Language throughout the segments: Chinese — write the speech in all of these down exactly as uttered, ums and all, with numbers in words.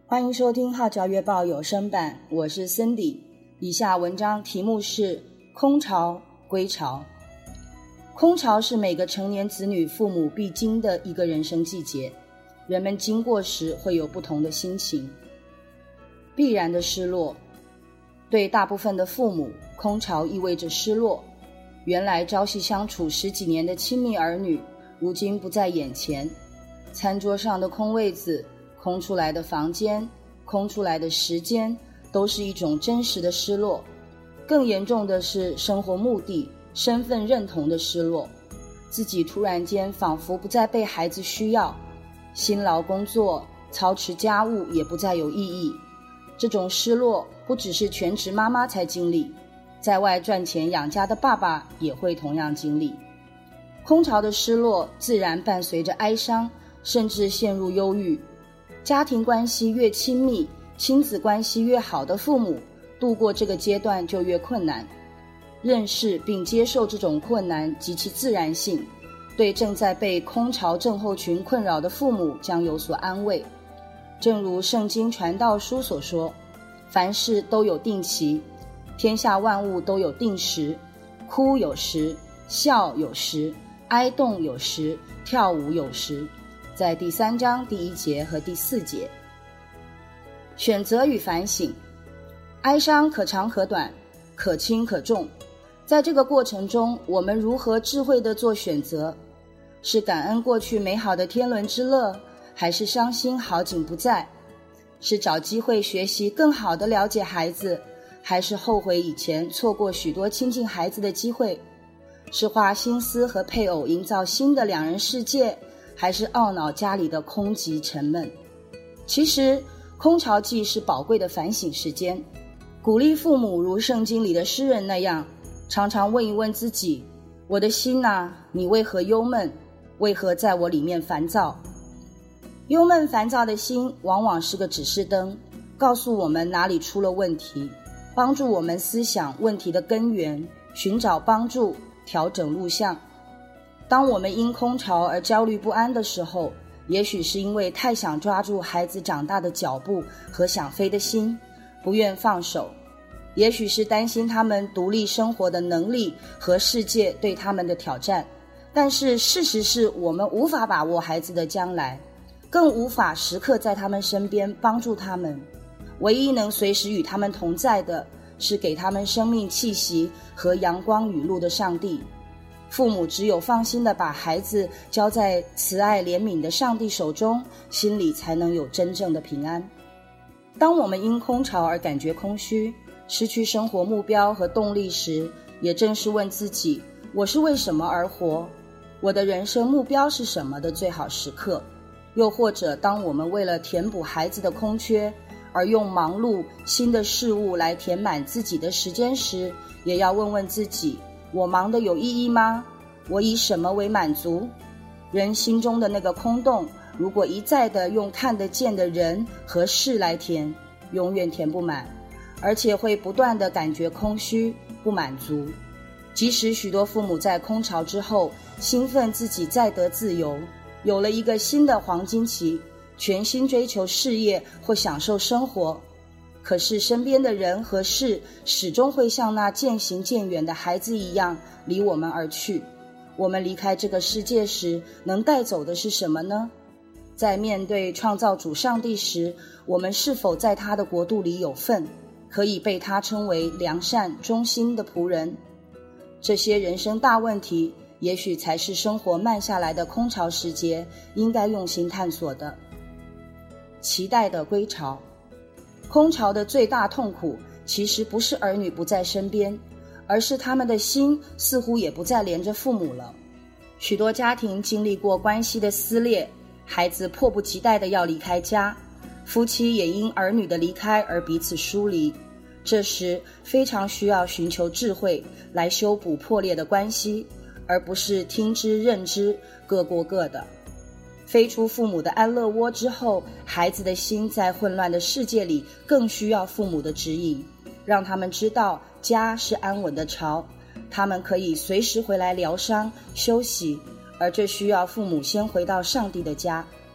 欢迎收听号角月报有声版，我是 Cindy。 以下文章题目是空巢归巢。空巢是每个成年子女父母必经的一个人生季节，人们经过时会有不同的心情，必然的失落。对大部分的父母，空巢意味着失落。原来朝夕相处十几年的亲密儿女，如今不在眼前。餐桌上的空位子，空出来的房间，空出来的时间，都是一种真实的失落。更严重的是生活目的、身份认同的失落，自己突然间仿佛不再被孩子需要，辛劳工作、操持家务也不再有意义。这种失落不只是全职妈妈才经历，在外赚钱养家的爸爸也会同样经历。空巢的失落自然伴随着哀伤，甚至陷入忧郁。家庭关系越亲密，亲子关系越好的父母，度过这个阶段就越困难。认识并接受这种困难及其自然性，对正在被空巢症候群困扰的父母将有所安慰。正如圣经传道书所说，凡事都有定期，天下万物都有定时，哭有时，笑有时，哀动有时，跳舞有时。在第三章第一节和第四节。选择与反省。哀伤可长可短，可轻可重。在这个过程中，我们如何智慧地做选择？是感恩过去美好的天伦之乐，还是伤心好景不在？是找机会学习更好地了解孩子，还是后悔以前错过许多亲近孩子的机会？是花心思和配偶营造新的两人世界，还是懊恼家里的空寂沉闷？其实空巢季是宝贵的反省时间，鼓励父母如圣经里的诗人那样，常常问一问自己，我的心啊，你为何忧闷？为何在我里面烦躁？忧闷烦躁的心往往是个指示灯，告诉我们哪里出了问题，帮助我们思想问题的根源，寻找帮助，调整路向。当我们因空巢而焦虑不安的时候，也许是因为太想抓住孩子长大的脚步和想飞的心，不愿放手；也许是担心他们独立生活的能力和世界对他们的挑战。但是事实是，我们无法把握孩子的将来，更无法时刻在他们身边帮助他们。唯一能随时与他们同在的，是给他们生命气息和阳光雨露的上帝。父母只有放心地把孩子交在慈爱怜悯的上帝手中，心里才能有真正的平安。当我们因空巢而感觉空虚，失去生活目标和动力时，也正是问自己，我是为什么而活？我的人生目标是什么的最好时刻。又或者当我们为了填补孩子的空缺，而用忙碌新的事物来填满自己的时间时，也要问问自己，我忙得有意义吗？我以什么为满足？人心中的那个空洞，如果一再地用看得见的人和事来填，永远填不满，而且会不断地感觉空虚、不满足。即使许多父母在空巢之后，兴奋自己再得自由，有了一个新的黄金期，全心追求事业或享受生活，可是身边的人和事始终会像那渐行渐远的孩子一样离我们而去。我们离开这个世界时，能带走的是什么呢？在面对创造主上帝时，我们是否在他的国度里有份，可以被他称为良善忠心的仆人？这些人生大问题，也许才是生活慢下来的空巢时节应该用心探索的。期待的归巢。空巢的最大痛苦，其实不是儿女不在身边，而是他们的心似乎也不再连着父母了。许多家庭经历过关系的撕裂，孩子迫不及待地要离开家，夫妻也因儿女的离开而彼此疏离。这时非常需要寻求智慧来修补破裂的关系，而不是听之任之，各过各的。飞出父母的安乐窝之后，孩子的心在混乱的世界里更需要父母的指引，让他们知道家是安稳的巢，他们可以随时回来疗伤休息，而这需要父母先回到上帝的家。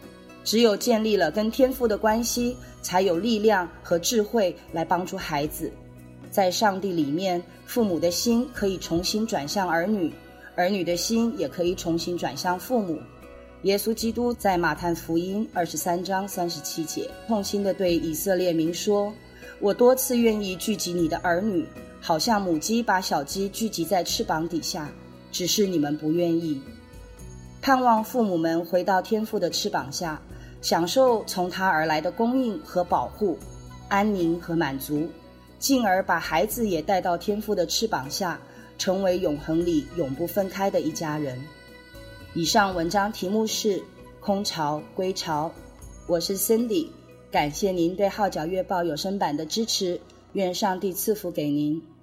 只有建立了跟天父的关系，才有力量和智慧来帮助孩子。在上帝里面，父母的心可以重新转向儿女，儿女的心也可以重新转向父母。耶稣基督在马太福音二十三章三十七节痛心地对以色列民说，我多次愿意聚集你的儿女，好像母鸡把小鸡聚集在翅膀底下，只是你们不愿意。盼望父母们回到天父的翅膀下，享受从他而来的供应和保护，安宁和满足，进而把孩子也带到天父的翅膀下，成为永恒里永不分开的一家人。以上文章题目是空巢归巢，我是 Cindy， 感谢您对号角月报有声版的支持，愿上帝赐福给您。